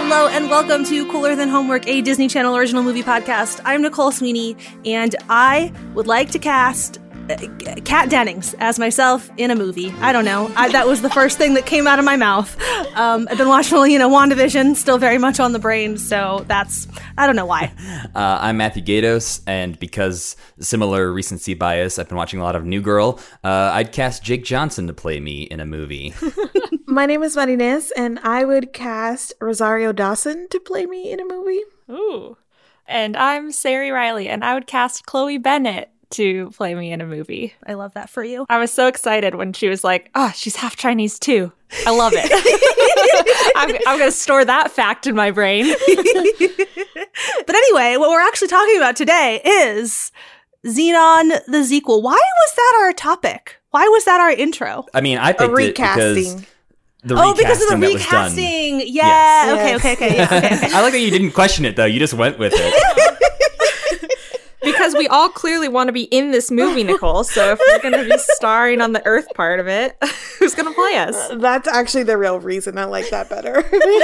Hello and welcome to Cooler Than Homework, a Disney Channel original movie podcast. I'm Nicole Sweeney, and I would like to cast Kat Dennings as myself in a movie. I don't know. That was the first thing that came out of my mouth. I've been watching, WandaVision, still very much on the brain, so I don't know why. I'm Matthew Gatos, and because similar recency bias, I've been watching a lot of New Girl. I'd cast Jake Johnson to play me in a movie. My name is Marinez, and I would cast Rosario Dawson to play me in a movie. Ooh. And I'm Sari Riley, and I would cast Chloe Bennett to play me in a movie. I love that for you. I was so excited when she was like, she's half Chinese too. I love it. I'm going to store that fact in my brain. But anyway, what we're actually talking about today is Zenon the sequel. Why was that our topic? Why was that our intro? I mean, I picked it because because of the recasting. Yeah. Yes. Okay. Yeah, okay. I like that you didn't question it, though. You just went with it. Because we all clearly want to be in this movie, Nicole. So if we're going to be starring on the Earth part of it, who's going to play us? That's actually the real reason. I like that better.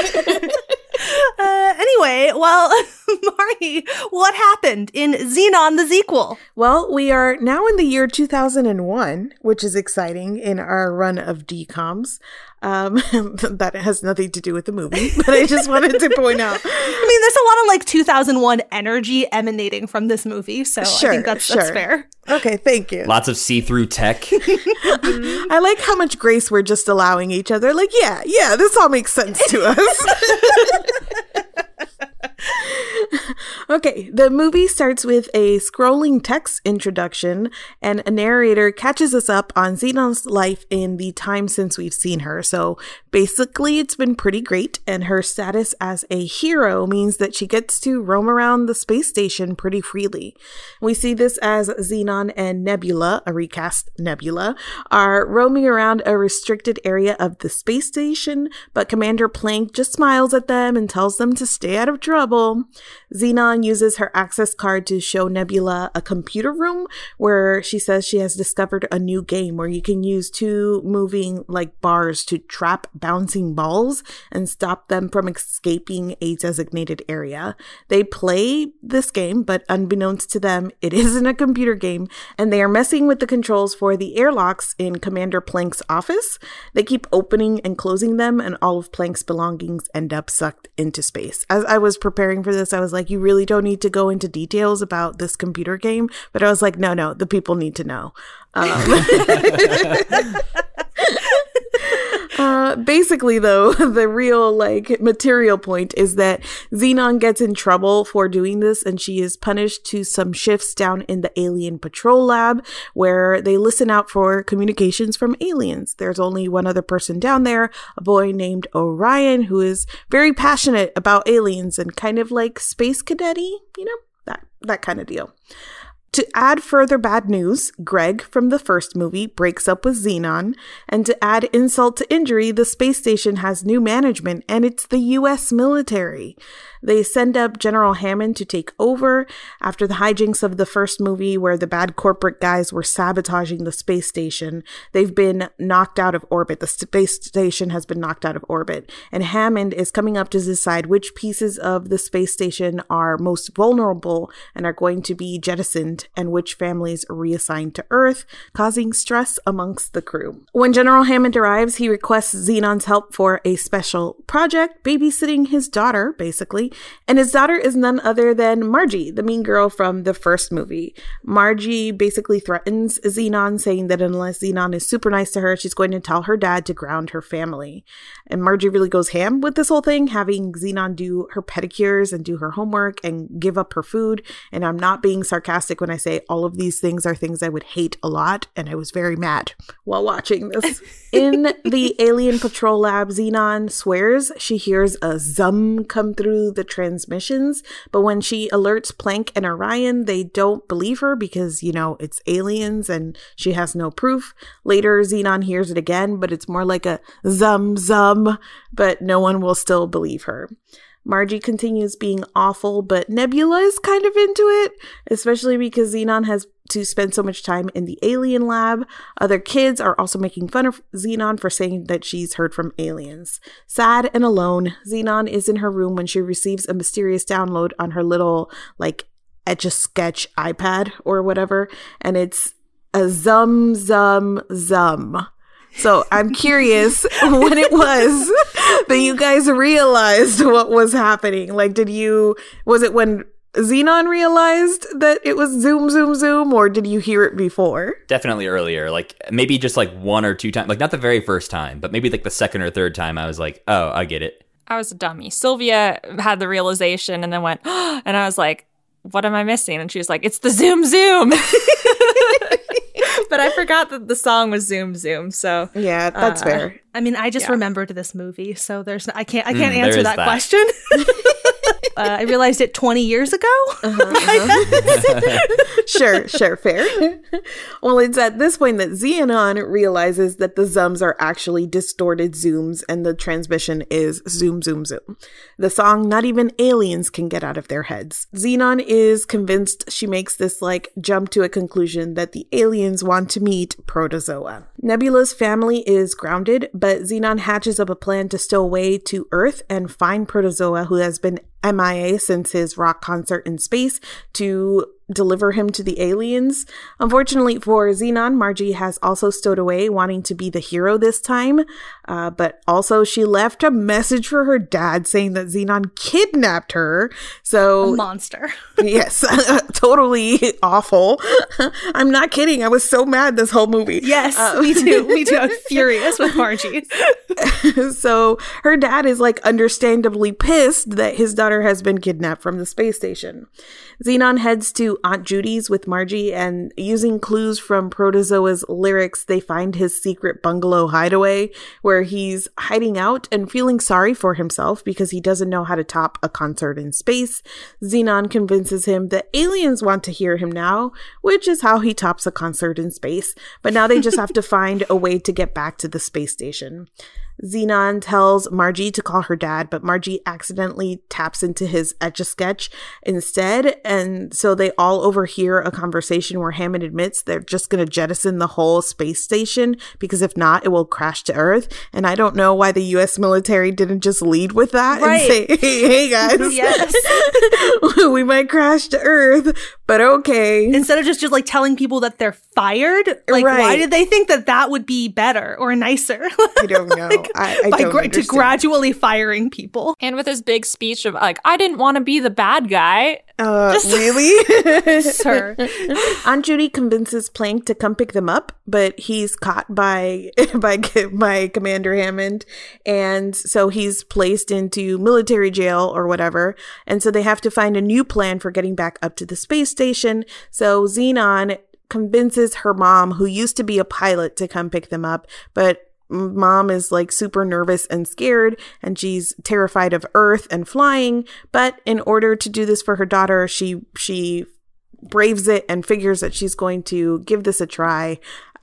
Anyway, well, Mari, what happened in Zenon the sequel? Well, we are now in the year 2001, which is exciting in our run of DCOMs. That has nothing to do with the movie, but I just wanted to point out. I mean, there's a lot of 2001 energy emanating from this movie, so I think that's fair. Okay, thank you. Lots of see-through tech. I like how much grace we're just allowing each other. Like, yeah, this all makes sense to us. Okay, the movie starts with a scrolling text introduction, and a narrator catches us up on Zenon's life in the time since we've seen her. So basically, it's been pretty great, and her status as a hero means that she gets to roam around the space station pretty freely. We see this as Zenon and Nebula, a recast Nebula, are roaming around a restricted area of the space station, but Commander Plank just smiles at them and tells them to stay out of trouble. Zenon uses her access card to show Nebula a computer room where she says she has discovered a new game where you can use two moving bars to trap bouncing balls and stop them from escaping a designated area. They play this game, but unbeknownst to them, it isn't a computer game, and they are messing with the controls for the airlocks in Commander Plank's office. They keep opening and closing them, and all of Plank's belongings end up sucked into space. As I was preparing for this, I was like, you really don't need to go into details about this computer game, but I was like, no, the people need to know. Basically, though, the real material point is that Zenon gets in trouble for doing this, and she is punished to some shifts down in the alien patrol lab where they listen out for communications from aliens. There's only one other person down there, a boy named Orion, who is very passionate about aliens and kind of like space cadet-y, that kind of deal. To add further bad news, Greg from the first movie breaks up with Zenon, and to add insult to injury, the space station has new management, and it's the U.S. military. They send up General Hammond to take over after the hijinks of the first movie where the bad corporate guys were sabotaging the space station. They've been knocked out of orbit. The space station has been knocked out of orbit, and Hammond is coming up to decide which pieces of the space station are most vulnerable and are going to be jettisoned, and which families are reassigned to Earth, causing stress amongst the crew. When General Hammond arrives, he requests Zenon's help for a special project, babysitting his daughter, basically. And his daughter is none other than Margie, the mean girl from the first movie. Margie basically threatens Zenon, saying that unless Zenon is super nice to her, she's going to tell her dad to ground her family. And Margie really goes ham with this whole thing, having Zenon do her pedicures and do her homework and give up her food. And I'm not being sarcastic when I say all of these things are things I would hate a lot, and I was very mad while watching this. In the alien patrol lab, Zenon swears she hears a zum come through the transmissions, but when she alerts Plank and Orion, they don't believe her because, it's aliens and she has no proof. Later, Zenon hears it again, but it's more like a zum, but no one will still believe her. Margie continues being awful, but Nebula is kind of into it, especially because Xenon has to spend so much time in the alien lab. Other kids are also making fun of Xenon for saying that she's heard from aliens. Sad and alone, Xenon is in her room when she receives a mysterious download on her little, like, Etch-a-Sketch iPad or whatever, and it's a zum, zum, zum. So I'm curious when it was that you guys realized what was happening. Like, was it when Xenon realized that it was zoom, zoom, zoom, or did you hear it before? Definitely earlier, like maybe just like one or two times, like not the very first time, but maybe like the second or third time I was like, oh, I get it. I was a dummy. Sylvia had the realization and then went, oh, and I was like, what am I missing? And she was like, it's the zoom, zoom. But I forgot that the song was Zoom Zoom, so yeah, that's fair. I mean, I just remembered this movie, so I can't answer that question. I realized it 20 years ago. Sure, fair. Well, it's at this point that Xenon realizes that the zums are actually distorted zooms and the transmission is zoom, zoom, zoom. The song Not Even Aliens Can Get Out of Their Heads. Xenon is convinced. She makes this like jump to a conclusion that the aliens want to meet Protozoa. Nebula's family is grounded, but Xenon hatches up a plan to stow away to Earth and find Protozoa, who has been MIA since his rock concert in space, to deliver him to the aliens. Unfortunately for Xenon, Margie has also stowed away, wanting to be the hero this time. But also she left a message for her dad saying that Xenon kidnapped her. So a monster. Yes, totally awful. I'm not kidding. I was so mad this whole movie. Yes, me too. Me too. I was furious with Margie. So her dad is like understandably pissed that his daughter has been kidnapped from the space station. Xenon heads to Aunt Judy's with Margie, and using clues from Protozoa's lyrics, they find his secret bungalow hideaway where he's hiding out and feeling sorry for himself because he doesn't know how to top a concert in space. Xenon convinces him that aliens want to hear him now, which is how he tops a concert in space. But now they just have to find a way to get back to the space station. Xenon tells Margie to call her dad, but Margie accidentally taps into his Etch-a-Sketch instead, and so they all overhear a conversation where Hammond admits they're just going to jettison the whole space station because if not, it will crash to Earth. And I don't know why the U.S. military didn't just lead with that and say, hey guys, yes, we might crash to Earth, but okay. Instead of just like telling people that they're fired, like why did they think that would be better or nicer? I don't know. I don't understand. To gradually firing people. And with his big speech of like, I didn't want to be the bad guy. Really? Sir. Aunt Judy convinces Plank to come pick them up, but he's caught by Commander Hammond, and so he's placed into military jail or whatever, and so they have to find a new plan for getting back up to the space station. So Xenon convinces her mom, who used to be a pilot, to come pick them up, but Mom is like super nervous and scared, and she's terrified of Earth and flying. But in order to do this for her daughter, she braves it and figures that she's going to give this a try.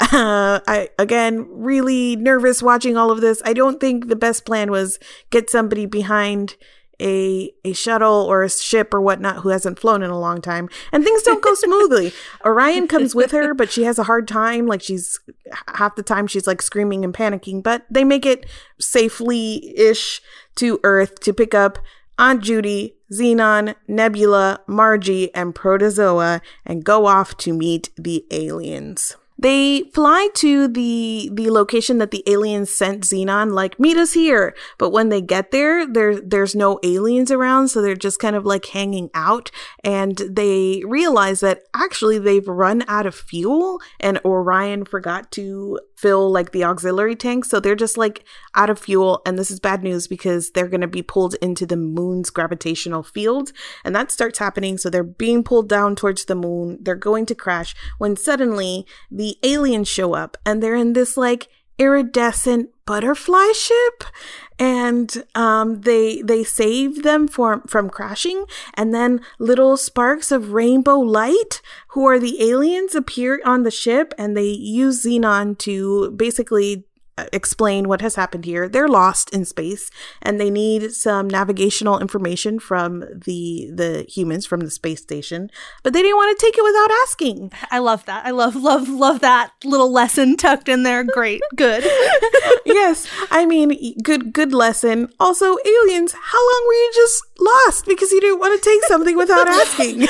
I, again, really nervous watching all of this. I don't think the best plan was get somebody behind a shuttle or a ship or whatnot who hasn't flown in a long time, and things don't go smoothly. Orion comes with her, but she has a hard time. Like, she's half the time she's like screaming and panicking, but they make it safely-ish to Earth to pick up Aunt Judy, Xenon, Nebula, Margie, and Protozoa and go off to meet the aliens. They fly to the location that the aliens sent Xenon, like, meet us here. But when they get there's no aliens around, so they're just kind of like hanging out. And they realize that actually they've run out of fuel, and Orion forgot to fill like the auxiliary tank. So they're just like out of fuel. And this is bad news because they're going to be pulled into the moon's gravitational field. And that starts happening. So they're being pulled down towards the moon. They're going to crash when suddenly the aliens show up, and they're in this like iridescent butterfly ship, and they save them from crashing, and then little sparks of rainbow light, who are the aliens, appear on the ship, and they use Xenon to basically explain what has happened here. They're lost in space and they need some navigational information from the humans from the space station, but they didn't want to take it without asking. I love that. I love that little lesson tucked in there. Great. Good. Yes. I mean, good lesson. Also, aliens, how long were you just lost because you didn't want to take something without asking?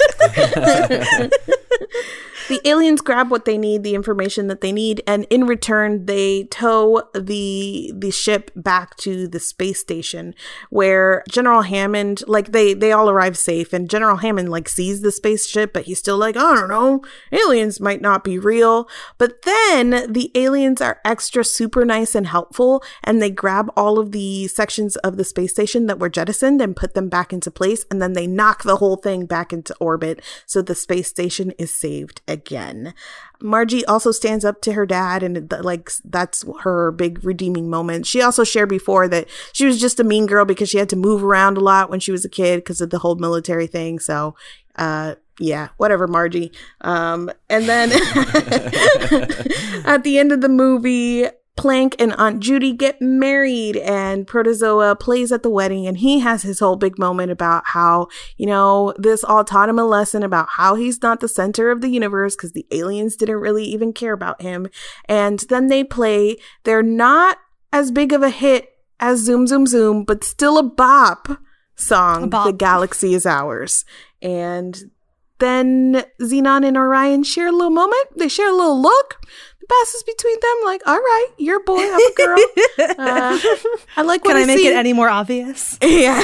The aliens grab what they need, the information that they need, and in return, they tow the ship back to the space station where General Hammond, like, they all arrive safe, and General Hammond, like, sees the spaceship, but he's still like, I don't know, aliens might not be real. But then the aliens are extra super nice and helpful, and they grab all of the sections of the space station that were jettisoned and put them back into place, and then they knock the whole thing back into orbit, so the space station is saved again. Margie also stands up to her dad, and like that's her big redeeming moment. She also shared before that she was just a mean girl because she had to move around a lot when she was a kid because of the whole military thing. So yeah, whatever, Margie. And then at the end of the movie, Plank and Aunt Judy get married and Protozoa plays at the wedding, and he has his whole big moment about how, you know, this all taught him a lesson about how he's not the center of the universe because the aliens didn't really even care about him. And then they play their not as big of a hit as Zoom Zoom Zoom, but still a bop song, The Galaxy Is Ours. And then Xenon and Orion share a little moment. They share a little look. Passes between them, like, all right, you're a boy, I'm a girl. I like what Can I make see. it any more obvious? Yeah.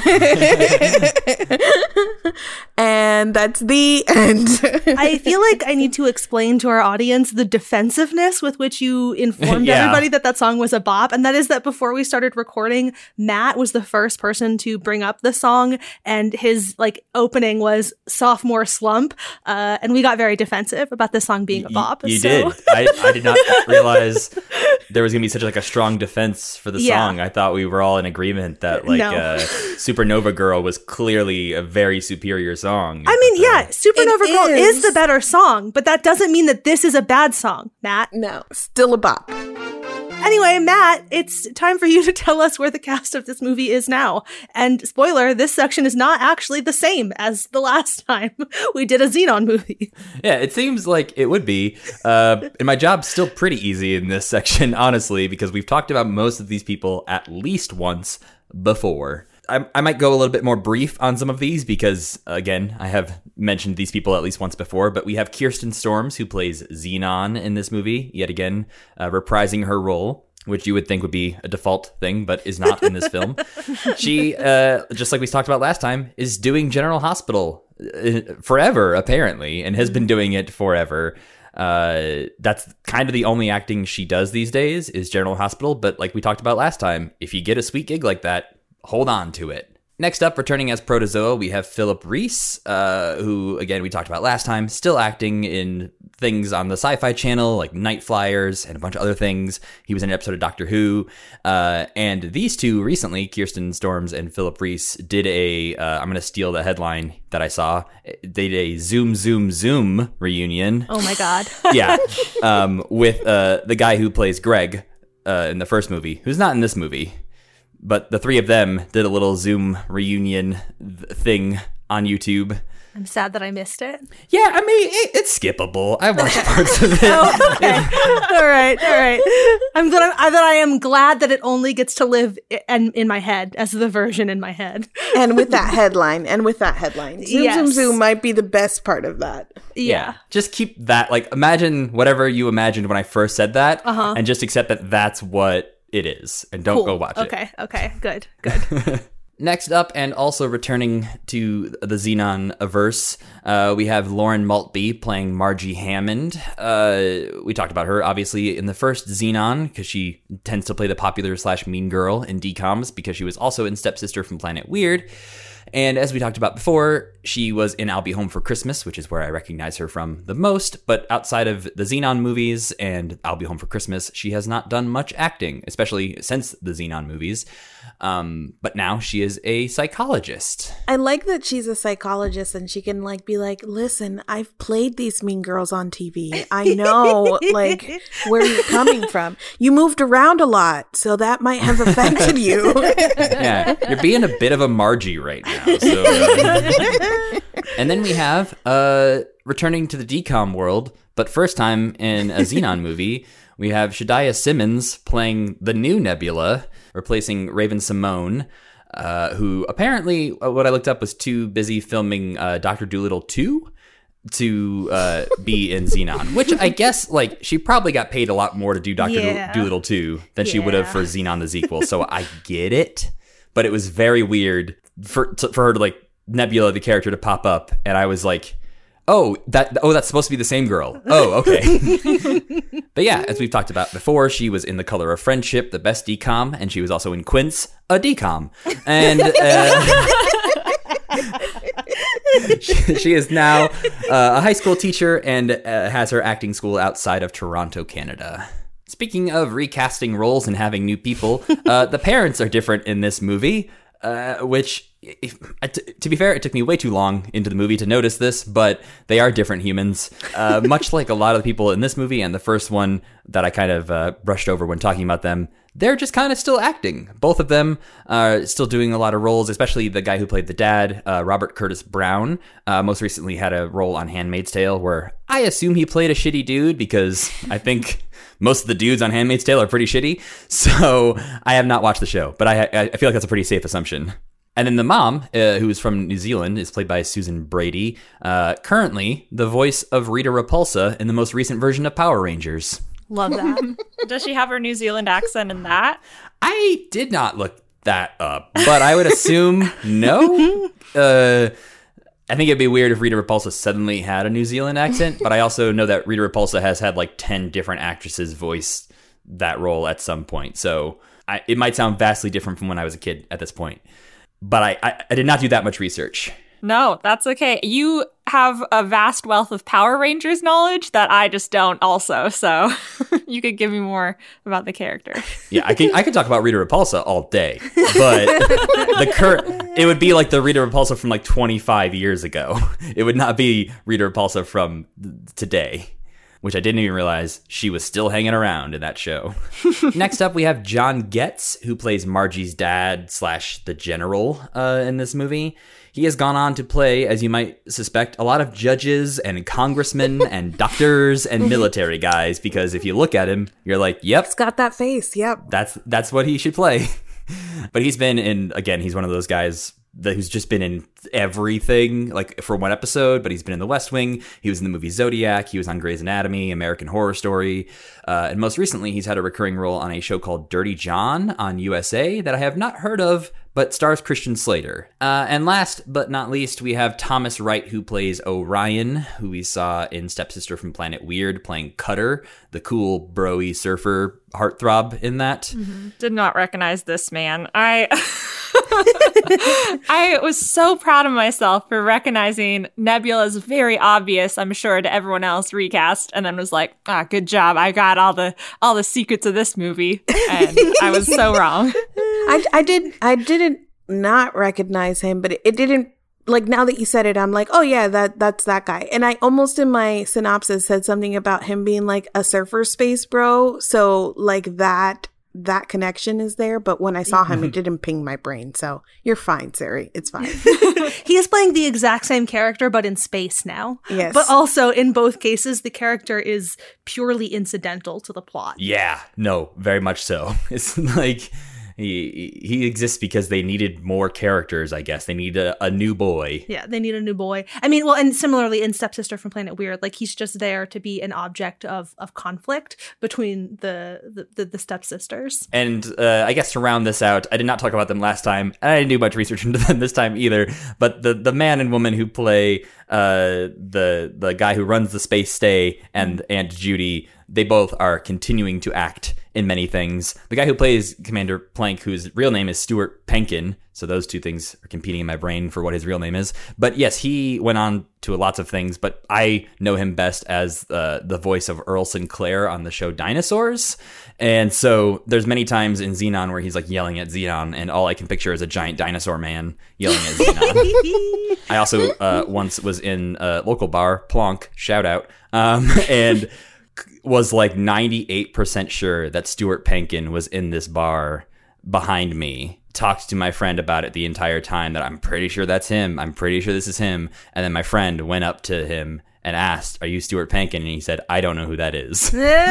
And that's the end. I feel like I need to explain to our audience the defensiveness with which you informed everybody that song was a bop. And that is that before we started recording, Matt was the first person to bring up the song, and his like opening was Sophomore Slump. And we got very defensive about this song being a bop. You did. I did not realize there was gonna be such like a strong defense for the song. I thought we were all in agreement that like Supernova Girl was clearly a very superior song. I mean, Supernova Girl is the better song, but that doesn't mean that this is a bad song, Matt. No, still a bop. Anyway, Matt, it's time for you to tell us where the cast of this movie is now. And spoiler, this section is not actually the same as the last time we did a Xenon movie. Yeah, it seems like it would be. And my job's still pretty easy in this section, honestly, because we've talked about most of these people at least once before. I might go a little bit more brief on some of these because, again, I have mentioned these people at least once before, but we have Kirsten Storms, who plays Xenon in this movie, yet again, reprising her role, which you would think would be a default thing, but is not in this film. She, just like we talked about last time, is doing General Hospital forever, apparently, and has been doing it forever. That's kind of the only acting she does these days is General Hospital, but like we talked about last time, if you get a sweet gig like that, hold on to it. Next up, returning as Protozoa, we have Philip Reese, who, again, we talked about last time, still acting in things on the Sci-Fi Channel, like Night Flyers and a bunch of other things. He was in an episode of Doctor Who. And these two recently, Kirsten Storms and Philip Reese, did I'm going to steal the headline that I saw, they did a Zoom Zoom Zoom reunion. Oh my God. Yeah. With the guy who plays Greg in the first movie, who's not in this movie. But the three of them did a little Zoom reunion thing on YouTube. I'm sad that I missed it. Yeah, I mean, it's skippable. I watched parts of it. Oh, okay. All right. I am glad that it only gets to live in my head as the version in my head. And with that headline. Zoom Zoom Zoom might be the best part of that. Yeah. Just keep that, like, imagine whatever you imagined when I first said that, and just accept that that's what it is, and don't go watch it. Okay, good. Next up, and also returning to the Xenon-averse, we have Lauren Maltby playing Margie Hammond. We talked about her, obviously, in the first Xenon, because she tends to play the popular / mean girl in DComs, because she was also in Stepsister from Planet Weird. And as we talked about before, she was in I'll Be Home for Christmas, which is where I recognize her from the most. But outside of the Xenon movies and I'll Be Home for Christmas, she has not done much acting, especially since the Xenon movies. But now she is a psychologist. I like that she's a psychologist and she can like be like, listen, I've played these mean girls on TV. I know like where you're coming from. You moved around a lot, so that might have affected you. Yeah, you're being a bit of a Margie right now. So, and then we have returning to the DCOM world, but first time in a Xenon movie, we have Shadiah Simmons playing the new Nebula, replacing Raven Simone, who apparently, what I looked up, was too busy filming Dr. Dolittle 2 to be in Xenon, which I guess, like, she probably got paid a lot more to do Dr. Dolittle 2 than she would have for Xenon the sequel, so I get it, but it was very weird for her to, like, Nebula, the character, to pop up, and I was like, that's supposed to be the same girl. Oh, okay. But yeah, as we've talked about before, she was in The Color of Friendship, the best DCOM, and she was also in Quince, a DCOM. And she is now a high school teacher and has her acting school outside of Toronto, Canada. Speaking of recasting roles and having new people, the parents are different in this movie, which... to be fair, it took me way too long into the movie to notice this, but they are different humans, much like a lot of the people in this movie and the first one that I kind of brushed over when talking about them. They're just kind of still acting. Both of them are still doing a lot of roles, especially the guy who played the dad, Robert Curtis Brown. Most recently had a role on Handmaid's Tale where I assume he played a shitty dude because I think most of the dudes on Handmaid's Tale are pretty shitty. So I have not watched the show, but I feel like that's a pretty safe assumption. And then the mom, who's from New Zealand, is played by Susan Brady, currently the voice of Rita Repulsa in the most recent version of Power Rangers. Love that. Does she have her New Zealand accent in that? I did not look that up, but I would assume no. I think it'd be weird if Rita Repulsa suddenly had a New Zealand accent, but I also know that Rita Repulsa has had like 10 different actresses voice that role at some point. So it might sound vastly different from when I was a kid at this point. But I did not do that much research. No, that's okay. You have a vast wealth of Power Rangers knowledge that I just don't also. So you could give me more about the character. Yeah, I could talk about Rita Repulsa all day. But it would be like the Rita Repulsa from like 25 years ago. It would not be Rita Repulsa from today, which I didn't even realize she was still hanging around in that show. Next up, we have John Getz, who plays Margie's dad / the general in this movie. He has gone on to play, as you might suspect, a lot of judges and congressmen and doctors and military guys, because if you look at him, you're like, yep. It's got that face, yep. That's what he should play. But he's been in, again, he's one of those guys who's just been in everything, like for one episode, but he's been in The West Wing. He was in the movie Zodiac. He was on Grey's Anatomy, American Horror Story. And most recently, he's had a recurring role on a show called Dirty John on USA that I have not heard of, but stars Christian Slater. And last but not least, we have Thomas Wright, who plays Orion, who we saw in Stepsister from Planet Weird, playing Cutter, the cool bro-y surfer heartthrob in that. Mm-hmm. Did not recognize this man. I was so proud of myself for recognizing Nebula's very obvious, I'm sure, to everyone else recast, and then was like, good job. I got all the secrets of this movie, and I was so wrong. I didn't not recognize him, but it didn't, like, now that you said it, I'm like, oh yeah, that's that guy. And I almost in my synopsis said something about him being like a surfer space bro. So like that connection is there. But when I saw him, it didn't ping my brain. So you're fine, Sari. It's fine. He is playing the exact same character, but in space now. Yes. But also, in both cases, the character is purely incidental to the plot. Yeah, no, very much so. It's like... He exists because they needed more characters, I guess. They need a new boy. Yeah, they need a new boy. I mean, well, and similarly in Stepsister from Planet Weird, like he's just there to be an object of conflict between the stepsisters. And I guess to round this out, I did not talk about them last time, and I didn't do much research into them this time either, but the man and woman who play the guy who runs the space stay and Aunt Judy, they both are continuing to act in many things. The guy who plays Commander Plank, whose real name is Stuart Penkin, so those two things are competing in my brain for what his real name is. But yes, he went on to lots of things, but I know him best as the voice of Earl Sinclair on the show Dinosaurs. And so there's many times in Xenon where he's like yelling at Xenon, and all I can picture is a giant dinosaur man yelling at Xenon. I also once was in a local bar, Plonk, shout out, and was like 98% sure that Stuart Penkin was in this bar behind me. Talked to my friend about it the entire time, that I'm pretty sure that's him. I'm pretty sure this is him. And then my friend went up to him and asked, "Are you Stuart Penkin?" And he said, "I don't know who that is."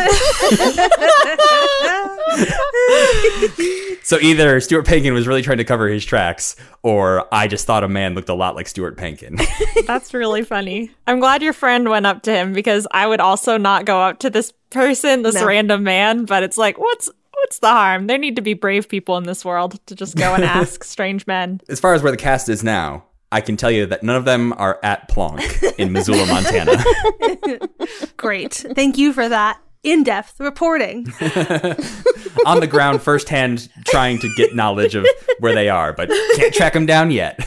So either Stuart Penkin was really trying to cover his tracks, or I just thought a man looked a lot like Stuart Penkin. That's really funny. I'm glad your friend went up to him, because I would also not go up to this person, this random man, but it's like, what's the harm? There need to be brave people in this world to just go and ask strange men. As far as where the cast is now, I can tell you that none of them are at Plonk in Missoula, Montana. Great. Thank you for that in-depth reporting. On the ground, firsthand, trying to get knowledge of where they are, but can't track them down yet.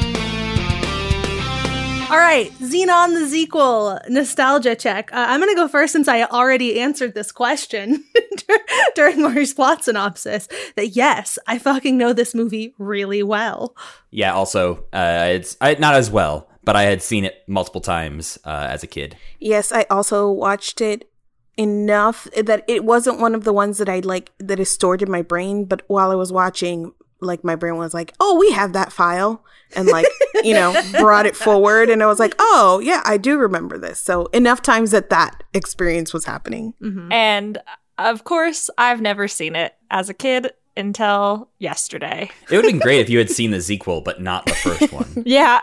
All right, Xenon the sequel, nostalgia check. I'm going to go first since I already answered this question during Maury's plot synopsis, that yes, I fucking know this movie really well. Yeah, also, it's not as well, but I had seen it multiple times as a kid. Yes, I also watched it enough that it wasn't one of the ones that that is stored in my brain, but while I was watching, like, my brain was like, oh, we have that file, and like, brought it forward, and I was like, oh yeah, I do remember this. So enough times that experience was happening. Mm-hmm. And of course, I've never seen it as a kid until yesterday. It would have been great if you had seen the sequel, but not the first one. Yeah.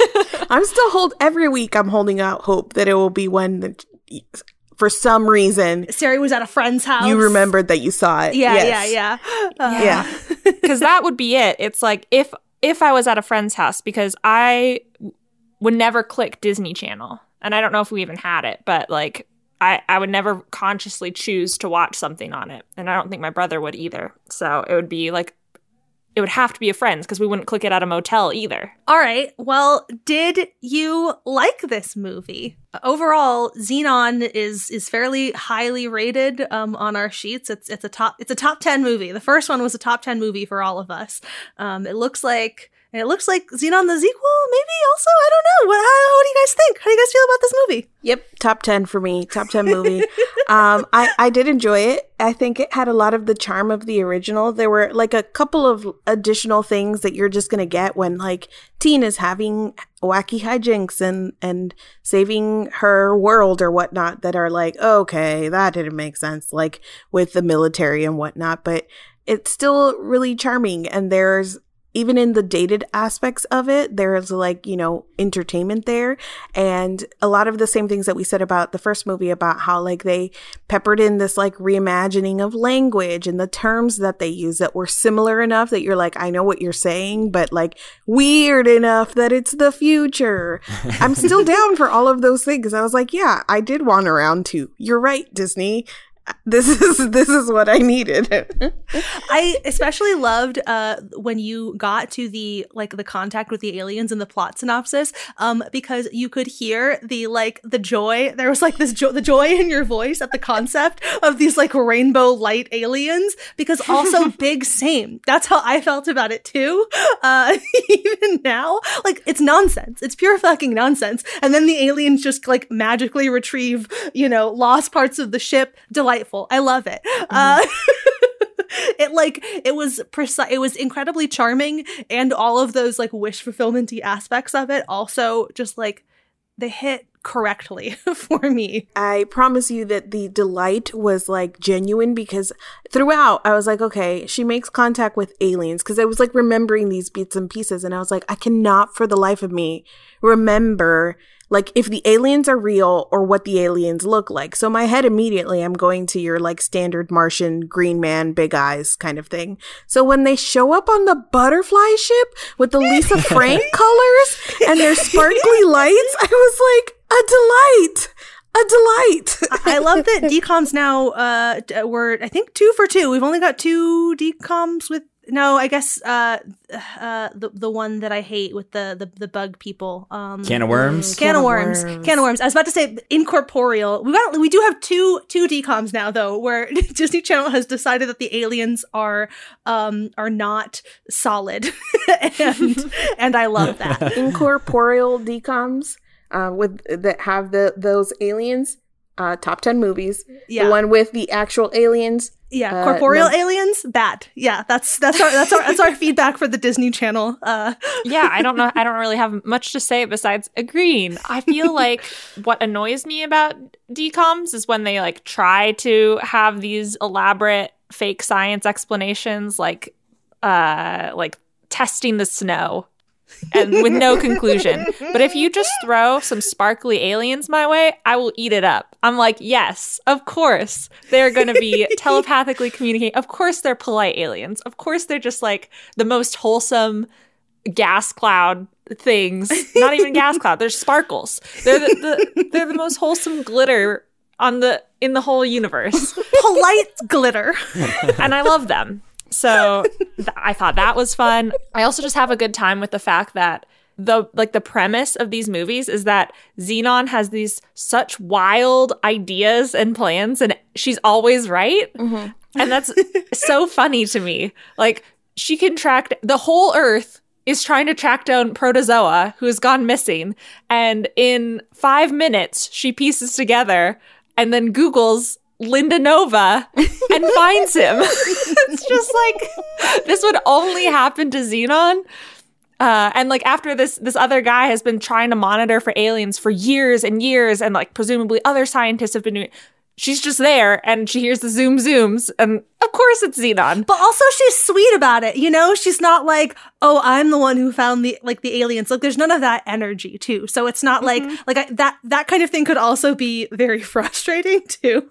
Every week I'm holding out hope that it will be one that, for some reason, Sari was at a friend's house. You remembered that you saw it. Yeah, yes. yeah. Because that would be it. It's like if I was at a friend's house, because I would never click Disney Channel, and I don't know if we even had it, but like I would never consciously choose to watch something on it, and I don't think my brother would either. So it would be like, it would have to be a friend's, because we wouldn't click it at a motel either. All right. Well, did you like this movie? Overall, Xenon is fairly highly rated on our sheets. It's a top 10 movie. The first one was a top 10 movie for all of us. It looks like Xenon the sequel, maybe also. I don't know. What do you guys think? How do you guys feel about this movie? Yep, top 10 for me. Top 10 movie. I did enjoy it. I think it had a lot of the charm of the original. There were like a couple of additional things that you're just going to get when like Teen is having wacky hijinks and saving her world or whatnot that are like, okay, that didn't make sense, like with the military and whatnot. But it's still really charming, and there's, even in the dated aspects of it, there's like, entertainment there. And a lot of the same things that we said about the first movie, about how like they peppered in this like reimagining of language and the terms that they use that were similar enough that you're like, I know what you're saying, but like weird enough that it's the future. I'm still down for all of those things. I was like, yeah, I did want a round two. You're right, Disney. This is what I needed. I especially loved when you got to the contact with the aliens in the plot synopsis, because you could hear the joy. There was like the joy in your voice at the concept of these like rainbow light aliens, because also big same. That's how I felt about it too. Even now, like, it's nonsense. It's pure fucking nonsense. And then the aliens just like magically retrieve, lost parts of the ship. Delightful. I love it. It was precise. It was incredibly charming, and all of those like wish fulfillment-y aspects of it also just like they hit correctly for me. I promise you that the delight was like genuine, because throughout I was like, okay, she makes contact with aliens, because I was like remembering these bits and pieces, and I was like, I cannot for the life of me remember like if the aliens are real or what the aliens look like. So my head immediately, I'm going to your like standard Martian green man, big eyes kind of thing. So when they show up on the butterfly ship with the Lisa Frank colors and their sparkly lights, I was like, a delight. I love that DCOMs now were, I think, 2 for 2. We've only got 2 DCOMs with, no, I guess the one that I hate with the bug people. Can of worms. Can of worms. I was about to say incorporeal. We do have two DCOMs now though, where Disney Channel has decided that the aliens are not solid, and I love that. Incorporeal DCOMs that have those aliens. Top 10 movies. Yeah. The one with the actual aliens. Yeah, corporeal aliens, bad. Yeah, that's our feedback for the Disney Channel. Yeah, I don't know. I don't really have much to say besides agreeing. I feel like what annoys me about DCOMs is when they like try to have these elaborate fake science explanations, like testing the snow. And with no conclusion. But if you just throw some sparkly aliens my way, I will eat it up. I'm like, yes, of course they're going to be telepathically communicating. Of course they're polite aliens. Of course they're just like the most wholesome gas cloud things. Not even gas cloud. They're sparkles. They're the most wholesome glitter in the whole universe. Polite glitter. And I love them. So I thought that was fun. I also just have a good time with the fact that the premise of these movies is that Xenon has these such wild ideas and plans, and she's always right. Mm-hmm. And that's so funny to me. Like, she can the whole Earth is trying to track down Protozoa, who has gone missing. And in 5 minutes, she pieces together and then Googles Linda Nova and finds him. It's just like, this would only happen to Xenon. And like after this other guy has been trying to monitor for aliens for years and years, and like presumably other scientists have been doing, she's just there and she hears the zooms, and of course it's Xenon. But also she's sweet about it, you know? She's not like, oh, I'm the one who found the aliens. Like, there's none of that energy too. So it's not that kind of thing could also be very frustrating too.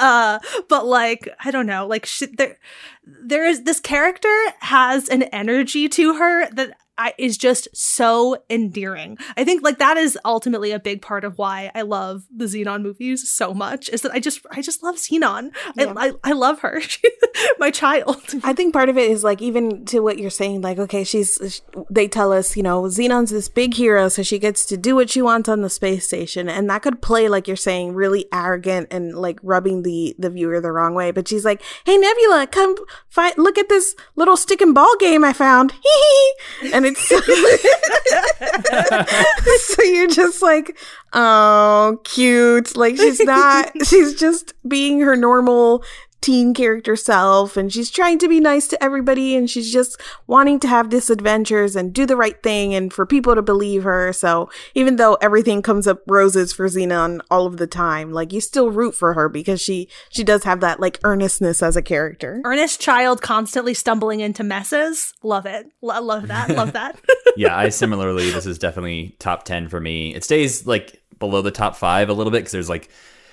But like, I don't know, like there is, this character has an energy to her that is just so endearing. I think like that is ultimately a big part of why I love the Xenon movies so much, is that I just love Xenon. Yeah. I love her. My child. I think part of it is like, even to what you're saying, like, okay, they tell us, you know, Xenon's this big hero, so she gets to do what she wants on the space station. And that could play, like you're saying, really arrogant and like rubbing the viewer the wrong way. But she's like, hey, Nebula, come look at this little stick and ball game I found. And it's so you're just like, oh, cute. Like, she's just being her normal teen character self, and she's trying to be nice to everybody, and she's just wanting to have disadventures and do the right thing and for people to believe her. So even though everything comes up roses for Xenon all of the time, like, you still root for her because she does have that like earnestness as a character. Earnest child constantly stumbling into messes. Love it. Love that. Love that. Yeah, I similarly, this is definitely top 10 for me. It stays like below the top 5 a little bit because there's like,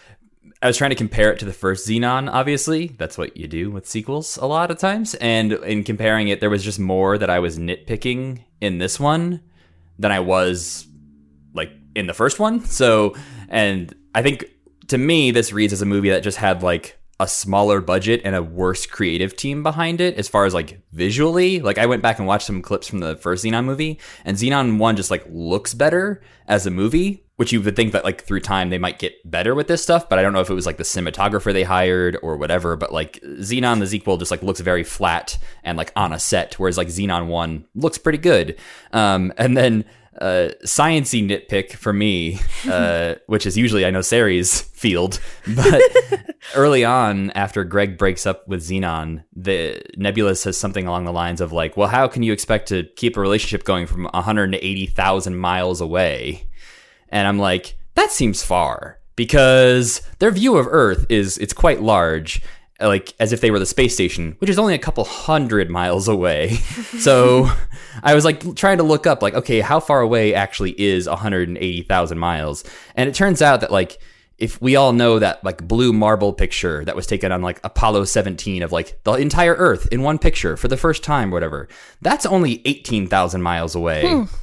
I was trying to compare it to the first Xenon, obviously. That's what you do with sequels a lot of times. And in comparing it, there was just more that I was nitpicking in this one than I was like in the first one. So, and I think to me, this reads as a movie that just had like a smaller budget and a worse creative team behind it as far as like visually. Like, I went back and watched some clips from the first Xenon movie, and Xenon 1 just like looks better as a movie, which you would think that like through time they might get better with this stuff, but I don't know if it was like the cinematographer they hired or whatever. But like Xenon the sequel just like looks very flat and like on a set, whereas like Xenon 1 looks pretty good. And then science-y nitpick for me, which is usually, I know, Sari's field, but early on, after Greg breaks up with Xenon, the Nebula says something along the lines of like, well, how can you expect to keep a relationship going from 180,000 miles away? And I'm like, that seems far, because their view of Earth it's quite large, like as if they were the space station, which is only a couple 100 miles away. So I was like trying to look up like, okay, how far away actually is 180,000 miles? And it turns out that like, if we all know that like blue marble picture that was taken on like Apollo 17 of like the entire Earth in one picture for the first time, whatever, that's only 18,000 miles away.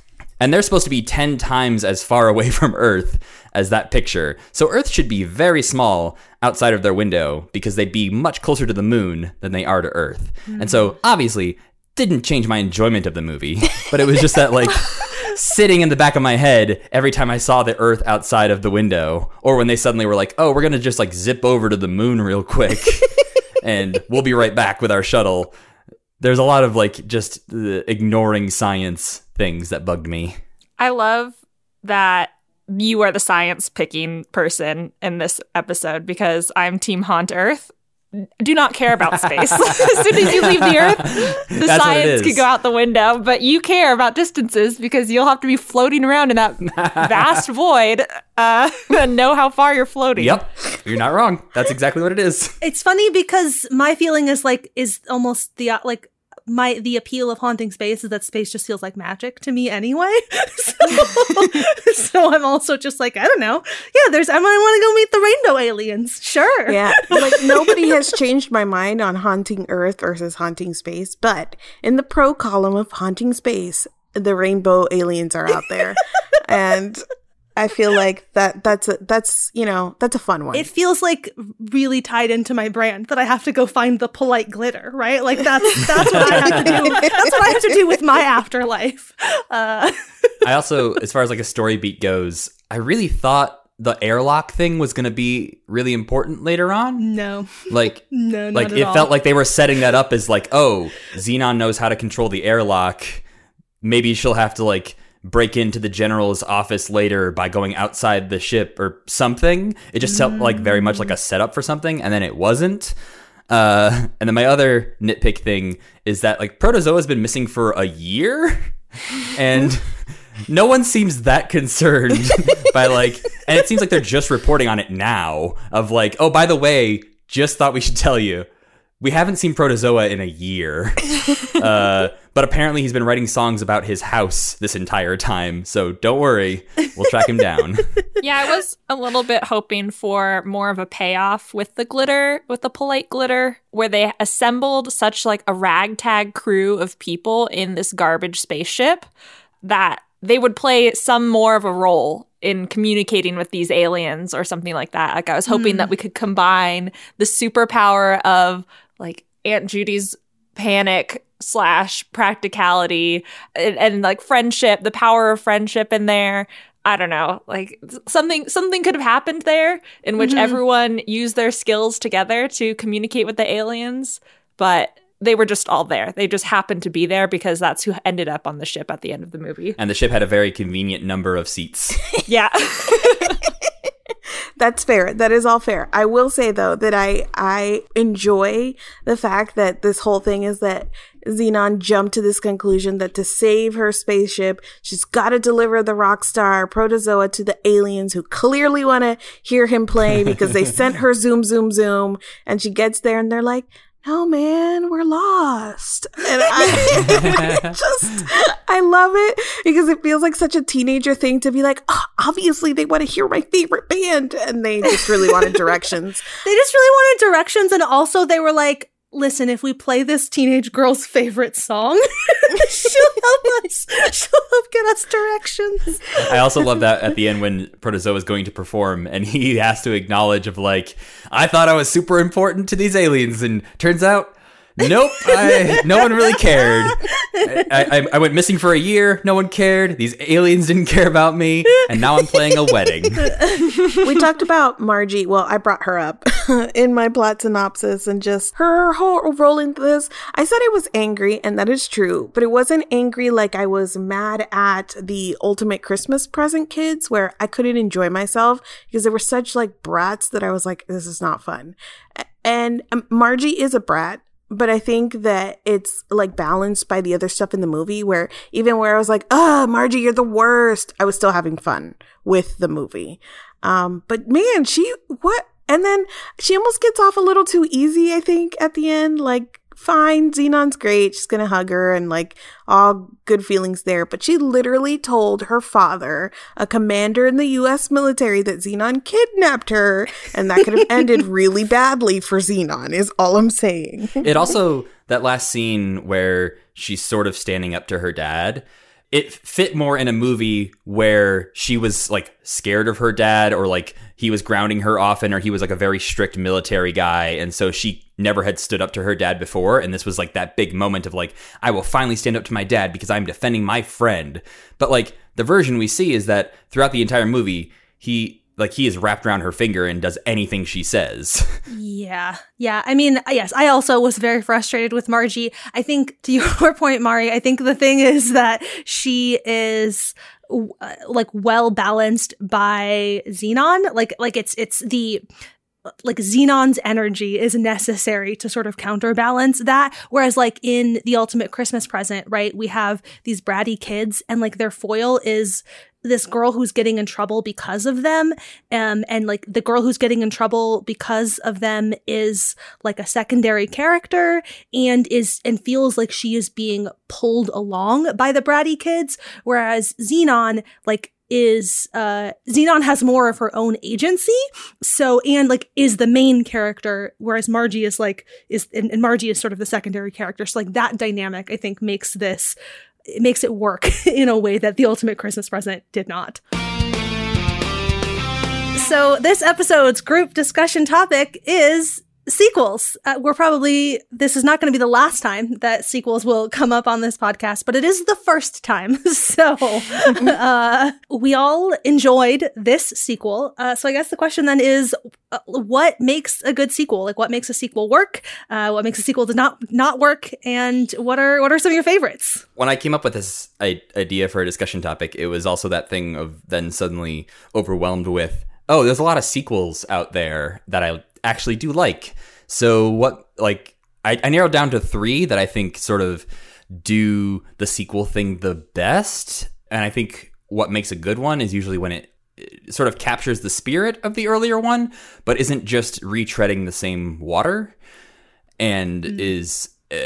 And they're supposed to be 10 times as far away from Earth as that picture. So Earth should be very small outside of their window because they'd be much closer to the moon than they are to Earth. And so obviously didn't change my enjoyment of the movie, but it was just that like sitting in the back of my head every time I saw the Earth outside of the window, or when they suddenly were like, oh, we're going to just like zip over to the moon real quick and we'll be right back with our shuttle. There's a lot of like just ignoring science things that bugged me. I love that you are the science picking person in this episode because I'm Team Haunt Earth. Do not care about space. As soon as you leave the Earth, the That's science can go out the window, but you care about distances because you'll have to be floating around in that vast void and know how far you're floating. Yep, you're not wrong. That's exactly what it is. It's funny because my feeling is almost the the appeal of haunting space is that space just feels like magic to me anyway. So I'm also just like, I don't know. Yeah, I want to go meet the rainbow aliens. Sure. Yeah. Like nobody has changed my mind on haunting Earth versus haunting space, but in the pro column of haunting space, the rainbow aliens are out there. And I feel like that's a fun one. It feels like really tied into my brand that I have to go find the polite glitter, right? Like that's what I have to do. That's what I have to do with my afterlife. I also, as far as like a story beat goes, I really thought the airlock thing was going to be really important later on. No. Like, no, not like at it all. felt like they were setting that up as like, oh, Xenon knows how to control the airlock. Maybe she'll have to like break into the general's office later by going outside the ship or something. It just felt like very much like a setup for something, and then it wasn't. And then my other nitpick thing is that like Protozoa's been missing for a year, and no one seems that concerned by like, and it seems like they're just reporting on it now of like, oh, by the way, just thought we should tell you, we haven't seen Protozoa in a year. But apparently he's been writing songs about his house this entire time. So don't worry, we'll track him down. Yeah, I was a little bit hoping for more of a payoff with the glitter, with the polite glitter, where they assembled such like a ragtag crew of people in this garbage spaceship that they would play some more of a role in communicating with these aliens or something like that. Like I was hoping that we could combine the superpower of like Aunt Judy's panic / practicality and like friendship, the power of friendship in there. I don't know, like something could have happened there in which everyone used their skills together to communicate with the aliens, but they were just all there. They just happened to be there because that's who ended up on the ship at the end of the movie. And the ship had a very convenient number of seats. Yeah. That's fair. That is all fair. I will say, though, that I enjoy the fact that this whole thing is that Xenon jumped to this conclusion that to save her spaceship, she's got to deliver the rock star Protozoa to the aliens who clearly want to hear him play because they sent her zoom, zoom, zoom. And she gets there and they're like, no, man, we're lost. And I love it because it feels like such a teenager thing to be like, oh, obviously they want to hear my favorite band. And they just really wanted directions. They just really wanted directions. And also they were like, listen, if we play this teenage girl's favorite song, she'll help us. She'll help get us directions. I also love that at the end when Protozoa is going to perform and he has to acknowledge of like, I thought I was super important to these aliens and turns out, nope, no one really cared. I went missing for a year. No one cared. These aliens didn't care about me. And now I'm playing a wedding. We talked about Margie. Well, I brought her up in my plot synopsis and just her whole role in this. I said I was angry, and that is true. But it wasn't angry like I was mad at the ultimate Christmas present kids where I couldn't enjoy myself because they were such like brats that I was like, this is not fun. And Margie is a brat. But I think that it's like balanced by the other stuff in the movie where even where I was like, Margie, you're the worst, I was still having fun with the movie. But man, and then she almost gets off a little too easy, I think, at the end. Like, fine, Xenon's great. She's going to hug her and like all good feelings there. But she literally told her father, a commander in the U.S. military, that Xenon kidnapped her. And that could have ended really badly for Xenon is all I'm saying. It also, that last scene where she's sort of standing up to her dad, it fit more in a movie where she was like scared of her dad, or like he was grounding her often, or he was like a very strict military guy. And so she never had stood up to her dad before. And this was like that big moment of like, I will finally stand up to my dad because I'm defending my friend. But like the version we see is that throughout the entire movie, he is wrapped around her finger and does anything she says. Yeah. I mean, yes, I also was very frustrated with Margie. I think, to your point, Mari, I think the thing is that she is like well balanced by Xenon. Like it's the like Xenon's energy is necessary to sort of counterbalance that. Whereas like in The Ultimate Christmas Present, right, we have these bratty kids and like their foil is this girl who's getting in trouble because of them. And like the girl who's getting in trouble because of them is like a secondary character and feels like she is being pulled along by the bratty kids. Whereas Xenon, like, Xenon has more of her own agency. So, and like is the main character, whereas Margie is and Margie is sort of the secondary character. So like that dynamic, I think, makes it work in a way that The Ultimate Christmas Present did not. So this episode's group discussion topic is sequels. This is not going to be the last time that sequels will come up on this podcast, but it is the first time. So we all enjoyed this sequel. So I guess the question then is, what makes a good sequel? Like, what makes a sequel work? What makes a sequel to not work? And what are some of your favorites? When I came up with this idea for a discussion topic, it was also that thing of then suddenly overwhelmed with, oh, there's a lot of sequels out there that I actually do like. So what, like, I narrowed down to 3 that I think sort of do the sequel thing the best. And I think what makes a good one is usually when it sort of captures the spirit of the earlier one, but isn't just retreading the same water and is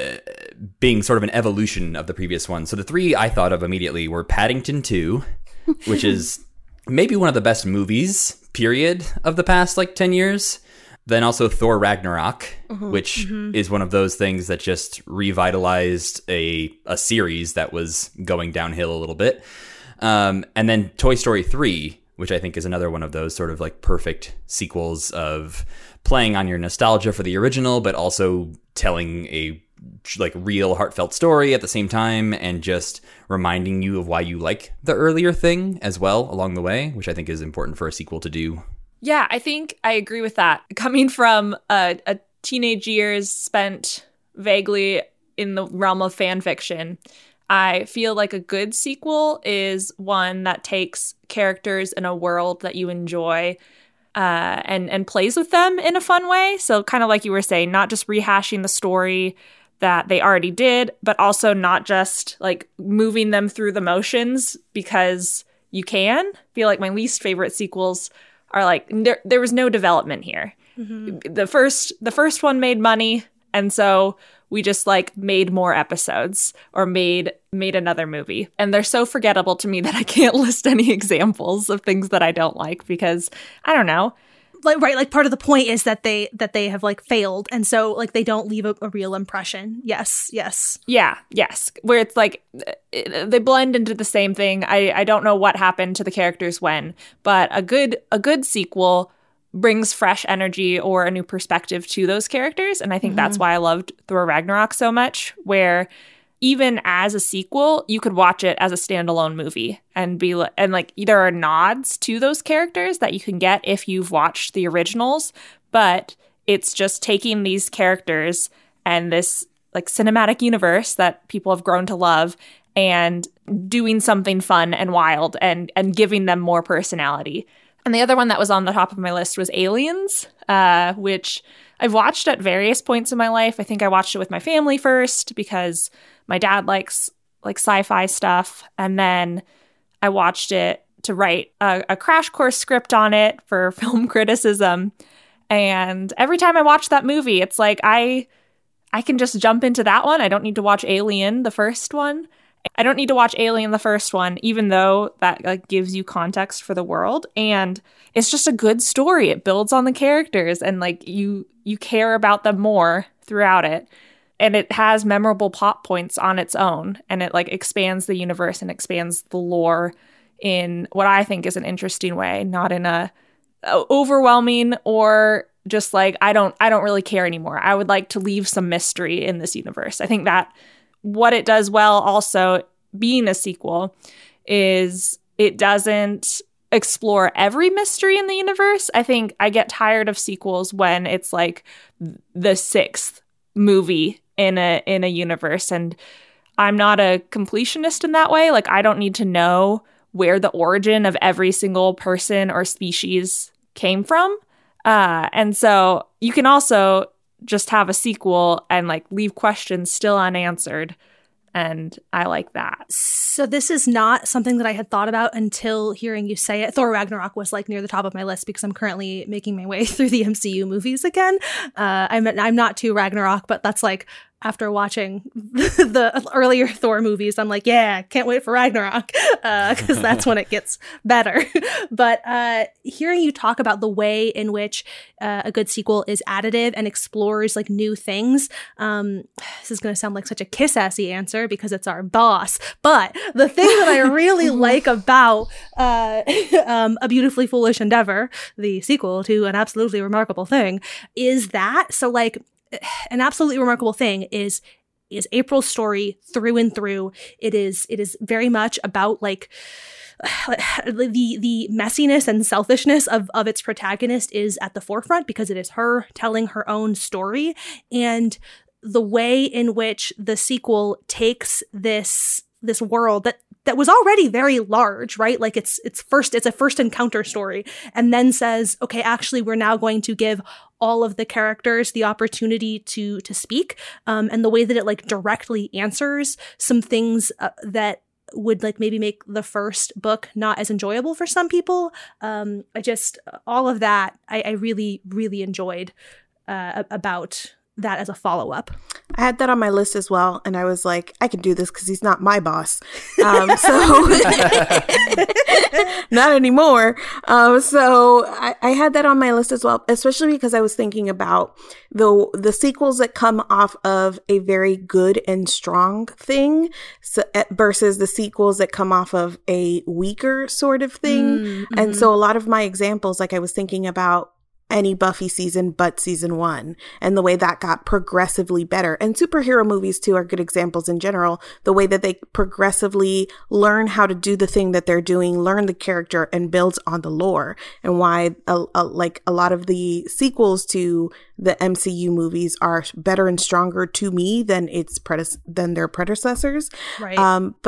being sort of an evolution of the previous one. So the 3 I thought of immediately were Paddington 2, which is maybe one of the best movies, period, of the past like 10 years. Then also Thor Ragnarok, which is one of those things that just revitalized a series that was going downhill a little bit. And then Toy Story 3, which I think is another one of those sort of like perfect sequels of playing on your nostalgia for the original, but also telling a like real heartfelt story at the same time and just reminding you of why you like the earlier thing as well along the way, which I think is important for a sequel to do. Yeah, I think I agree with that. Coming from a teenage years spent vaguely in the realm of fan fiction, I feel like a good sequel is one that takes characters in a world that you enjoy and plays with them in a fun way. So kind of like you were saying, not just rehashing the story that they already did, but also not just like moving them through the motions because you can. I feel like my least favorite sequels are like there was no development here. Mm-hmm. The first one made money, and so we just like made more episodes or made another movie. And they're so forgettable to me that I can't list any examples of things that I don't like because I don't know. Like, right, like part of the point is that they have like failed, and so like they don't leave a real impression. Yes. Yeah, yes. Where it's like they blend into the same thing. I don't know what happened to the characters when, but a good sequel brings fresh energy or a new perspective to those characters, and I think that's why I loved Thor Ragnarok so much, where even as a sequel, you could watch it as a standalone movie and like there are nods to those characters that you can get if you've watched the originals, but it's just taking these characters and this like cinematic universe that people have grown to love and doing something fun and wild and giving them more personality. And the other one that was on the top of my list was Aliens, which I've watched at various points in my life. I think I watched it with my family first because my dad likes like sci-fi stuff. And then I watched it to write a crash course script on it for film criticism. And every time I watch that movie, it's like I can just jump into that one. I don't need to watch Alien, the first one. I don't need to watch Alien, the first one, even though that like gives you context for the world. And it's just a good story. It builds on the characters and like you care about them more throughout it. and it has memorable plot points on its own, and it like expands the universe and expands the lore in what I think is an interesting way, not in a overwhelming or just like I don't really care anymore. I would like to leave some mystery in this universe. I think that what it does well also being a sequel is it doesn't explore every mystery in the universe. I think I get tired of sequels when it's like the 6th movie in a universe, and I'm not a completionist in that way. Like, I don't need to know where the origin of every single person or species came from. And so you can also just have a sequel and like leave questions still unanswered. And I like that. So this is not something that I had thought about until hearing you say it. Thor Ragnarok was like near the top of my list because I'm currently making my way through the MCU movies again. I'm not too Ragnarok, but that's like after watching the earlier Thor movies, I'm like, yeah, can't wait for Ragnarok because that's when it gets better. But hearing you talk about the way in which a good sequel is additive and explores like new things, this is going to sound like such a kiss-assy answer because it's our boss. But the thing that I really like about A Beautifully Foolish Endeavor, the sequel to An Absolutely Remarkable Thing, is that so like An Absolutely Remarkable Thing is April's story through and through. It is very much about like the messiness and selfishness of its protagonist is at the forefront because it is her telling her own story, and the way in which the sequel takes this world that was already very large, right? Like it's a first encounter story, and then says, okay, actually, we're now going to give all of the characters the opportunity to speak, and the way that it like directly answers some things that would like maybe make the first book not as enjoyable for some people. All of that I really, really enjoyed about that as a follow-up. I had that on my list as well, and I was like, I can do this because he's not my boss. Not anymore. So I had that on my list as well, especially because I was thinking about the sequels that come off of a very good and strong thing versus the sequels that come off of a weaker sort of thing. Mm-hmm. And so a lot of my examples, like I was thinking about any Buffy season but season 1 and the way that got progressively better. And superhero movies too are good examples in general, the way that they progressively learn how to do the thing that they're doing, learn the character, and builds on the lore, and why like a lot of the sequels to the MCU movies are better and stronger to me than than their predecessors. Right.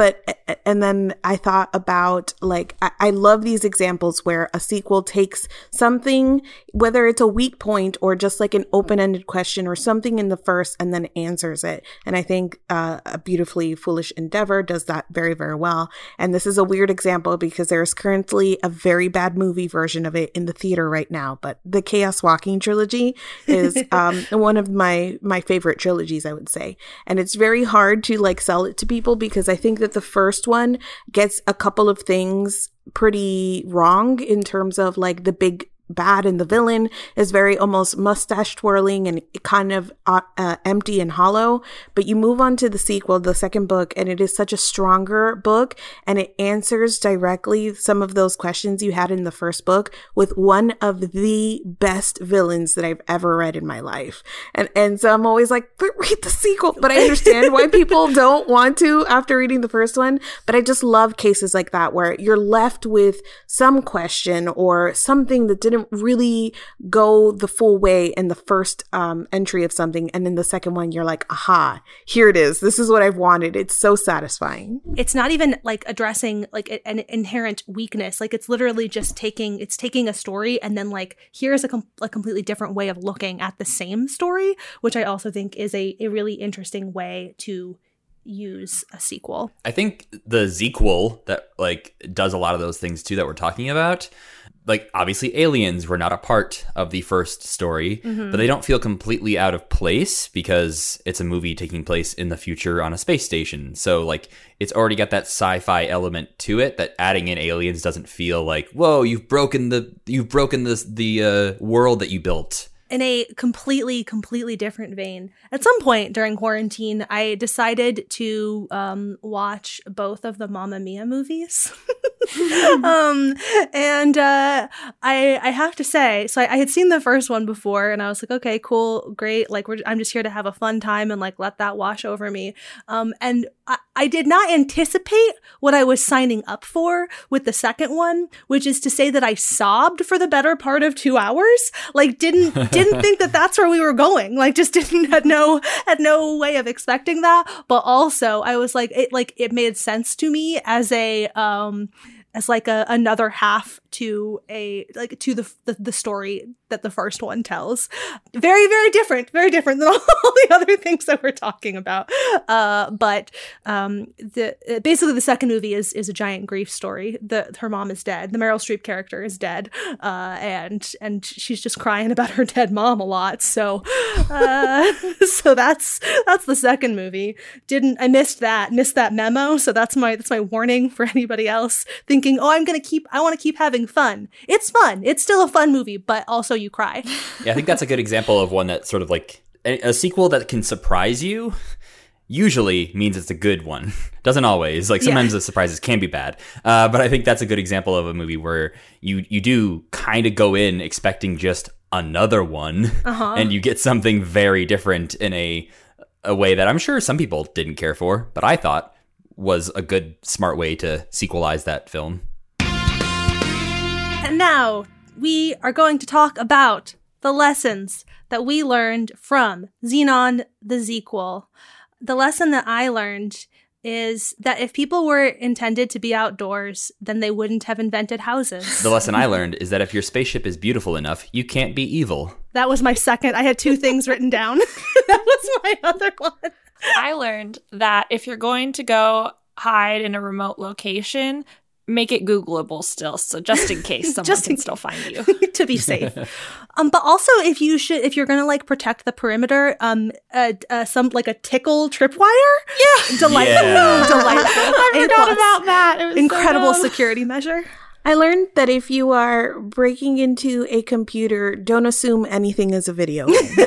And then I thought about like, I love these examples where a sequel takes something, whether it's a weak point or just like an open-ended question or something in the first and then answers it. And I think A Beautifully Foolish Endeavor does that very, very well. And this is a weird example because there is currently a very bad movie version of it in the theater right now. But the Chaos Walking trilogy is one of my favorite trilogies, I would say. And it's very hard to like sell it to people because I think that the first one gets a couple of things pretty wrong in terms of like the big bad and the villain is very almost mustache twirling and kind of empty and hollow. But you move on to the sequel, the second book, and it is such a stronger book, and it answers directly some of those questions you had in the first book with one of the best villains that I've ever read in my life. And so I'm always like, but read the sequel. But I understand why people don't want to after reading the first one. But I just love cases like that where you're left with some question or something that didn't really go the full way in the first entry of something, and then the second one you're like, aha, here it is, this is what I've wanted. It's so satisfying. It's not even like addressing like an inherent weakness, like it's literally just taking a story and then like here's a completely different way of looking at the same story, which I also think is a really interesting way to use a sequel. I think the sequel that like does a lot of those things too that we're talking about. Like, obviously, aliens were not a part of the first story, but they don't feel completely out of place because it's a movie taking place in the future on a space station. So, like, it's already got that sci-fi element to it that adding in aliens doesn't feel like, whoa, you've broken the world that you built in a completely different vein, at some point during quarantine, I decided to watch both of the Mamma Mia movies. I have to say, so I had seen the first one before, and I was like, okay, cool, great. Like, I'm just here to have a fun time and like let that wash over me. And I did not anticipate what I was signing up for with the second one, which is to say that I sobbed for the better part of 2 hours. Like, didn't think that that's where we were going. Like, just had no way of expecting that. But also, I was like, it made sense to me as another half to the story that the first one tells. Very different than all the other things that we're talking about. But basically the second movie is a giant grief story. Her mom is dead. The Meryl Streep character is dead, and she's just crying about her dead mom a lot. So so that's the second movie. Missed that memo. So that's my warning for anybody else thinking, oh, I want to keep having fun. It's fun. It's still a fun movie, but also you cry. Yeah, I think that's a good example of one that sort of like a sequel that can surprise you usually means it's a good one. Doesn't always. Like sometimes the surprises can be bad. But I think that's a good example of a movie where you do kind of go in expecting just another one, and you get something very different in a way that I'm sure some people didn't care for, but I thought was a good, smart way to sequelize that film. And now we are going to talk about the lessons that we learned from Xenon the Zequel. The lesson that I learned is that if people were intended to be outdoors, then they wouldn't have invented houses. The lesson I learned is that if your spaceship is beautiful enough, you can't be evil. That was my second. I had 2 things written down. That was my other one. I learned that if you're going to go hide in a remote location, make it Googleable still, so just in case someone can still find you. To be safe. But also if you're gonna like protect the perimeter, some like a tickle tripwire. Yeah. Delightful. Yeah. Delightful. I forgot about that. It was incredible so dumb. security measure. I learned that if you are breaking into a computer, don't assume anything is a video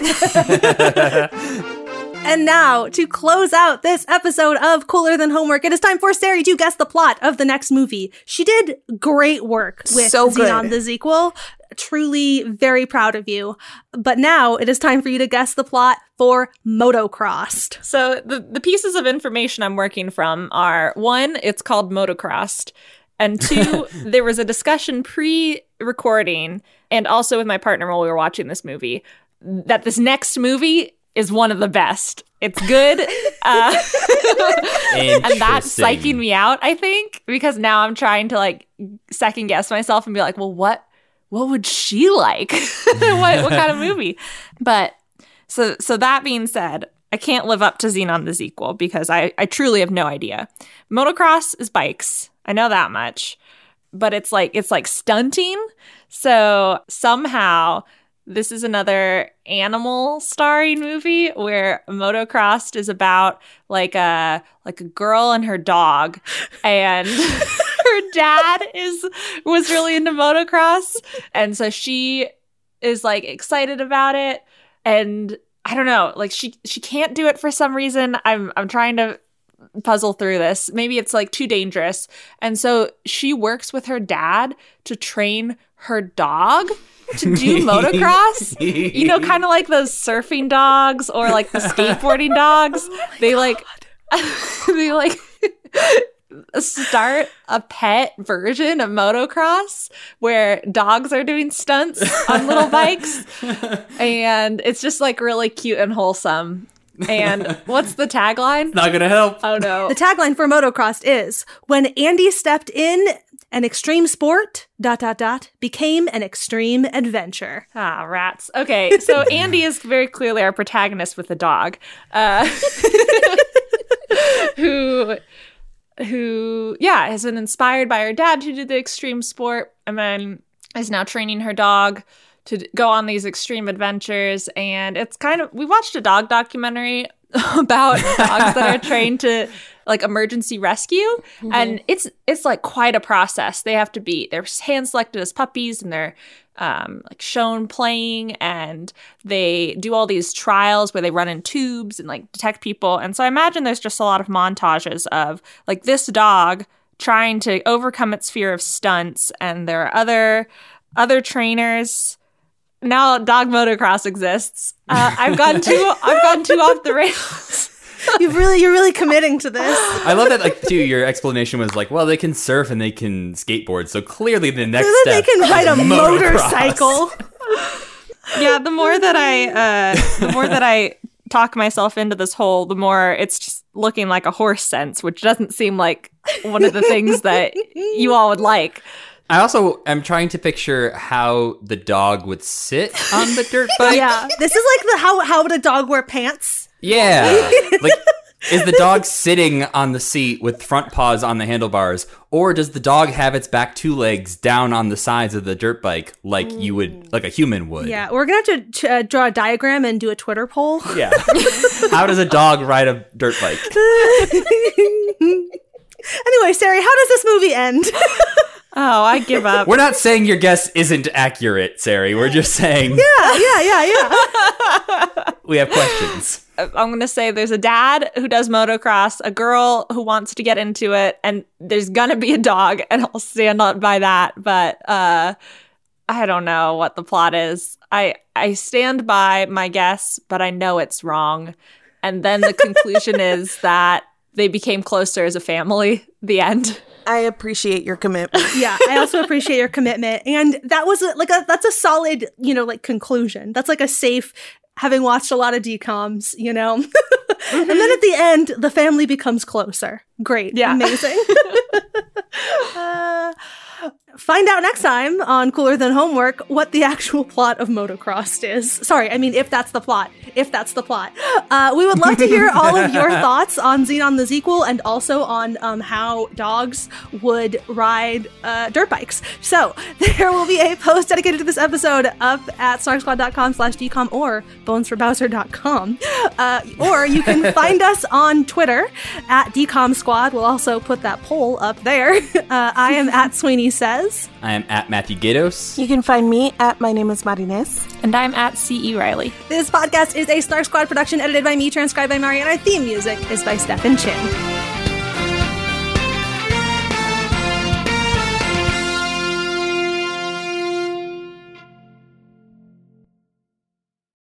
game. And now, to close out this episode of Cooler Than Homework, it is time for Sari to guess the plot of the next movie. She did great work with Xenon the Zequel. Truly very proud of you. But now it is time for you to guess the plot for Motocrossed. So the pieces of information I'm working from are, 1, it's called Motocrossed. And 2, there was a discussion pre-recording, and also with my partner while we were watching this movie, that this next movie is one of the best. It's good. And that's psyching me out, I think, because now I'm trying to like second guess myself and be like, well, what would she like? what kind of movie? But so that being said, I can't live up to Xenon the Zequel because I truly have no idea. Motocross is bikes. I know that much. But it's like stunting. So somehow this is another animal starring movie where Motocrossed is about like a girl and her dog, and her dad was really into motocross, and so she is like excited about it, and I don't know, like she can't do it for some reason. I'm trying to puzzle through this. Maybe it's like too dangerous, and so she works with her dad to train her dog to do motocross. You know, kind of like those surfing dogs or like the skateboarding dogs. They like start a pet version of motocross where dogs are doing stunts on little bikes, and it's just like really cute and wholesome. And what's the tagline? Not gonna help. Oh no. The tagline for Motocrossed is, when Andy stepped in, an extreme sport, ... became an extreme adventure. Ah, rats. Okay, so Andy is very clearly our protagonist with the dog, who has been inspired by her dad to do the extreme sport, and then is now training her dog to go on these extreme adventures. And it's kind of, we watched a dog documentary about dogs that are trained to like emergency rescue. And it's like quite a process. They're hand selected as puppies, and they're like shown playing, and they do all these trials where they run in tubes and like detect people. And so I imagine there's just a lot of montages of like this dog trying to overcome its fear of stunts, and there are other trainers. Now dog motocross exists. I've gone too off the rails. You're really committing to this. I love that, like, too, your explanation was like, well, they can surf and they can skateboard, so clearly the next step they can ride a is motorcycle. Yeah, the more that I talk myself into this hole, the more it's just looking like a horse sense, which doesn't seem like one of the things that you all would like. I also am trying to picture how the dog would sit on the dirt bike. Yeah, this is like the how would a dog wear pants? Yeah. Like, is the dog sitting on the seat with front paws on the handlebars, or does the dog have its back two legs down on the sides of the dirt bike like you would, like a human would? Yeah, we're gonna have to draw a diagram and do a Twitter poll. Yeah. How does a dog ride a dirt bike? Anyway, Sari, how does this movie end? Oh, I give up. We're not saying your guess isn't accurate, Sari. We're just saying Yeah. we have questions. I'm going to say there's a dad who does motocross, a girl who wants to get into it, and there's going to be a dog, and I'll stand up by that. But I don't know what the plot is. I stand by my guess, but I know it's wrong. And then the conclusion is that they became closer as a family. The end. I appreciate your commitment. Yeah, I also appreciate your commitment. And that was that's a solid, like conclusion. That's like a safe, having watched a lot of DCOMs, And then at the end, the family becomes closer. Great. Yeah. Amazing. Find out next time on Cooler Than Homework what the actual plot of Motocrossed is. Sorry, I mean, if that's the plot. If that's the plot. We would love to hear all of your thoughts on Xenon the Sequel, and also on how dogs would ride dirt bikes. So there will be a post dedicated to this episode up at SnarkSquad.com/DCOM or BonesForBowser.com. Or you can find us on Twitter at DCOM Squad. We'll also put that poll up there. I am at Sweeney Says. I am at Matthew Gatos. You can find me at My Name is Marines. And I'm at C.E. Riley. This podcast is a Snark Squad production, edited by me, transcribed by Mari, and our theme music is by Stephen Chin.